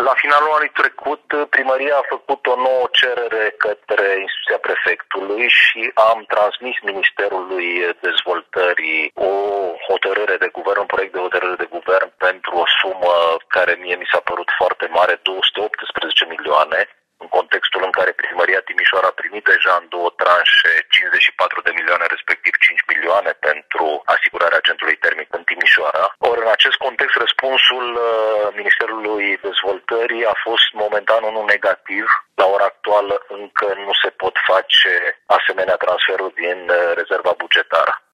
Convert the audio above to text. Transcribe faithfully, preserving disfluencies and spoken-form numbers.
La finalul anului trecut, primăria a făcut o nouă cerere către instituția prefectului și am transmis Ministerului Dezvoltării o hotărâre de guvern, un proiect de hotărâre de guvern pentru o sumă care mie mi s-a părut foarte mare, două sute optsprezece milioane, în contextul în care primăria Timișoara a primit deja în două tranșe cincizeci și patru de milioane, respectiv cinci milioane pentru asigurarea centrului termic în Timișoara. Ori în acest context, răspunsul Ministerului Dezvoltării a fost momentan unul negativ. La ora actuală încă nu se pot face asemenea transferuri din rezerva bugetară.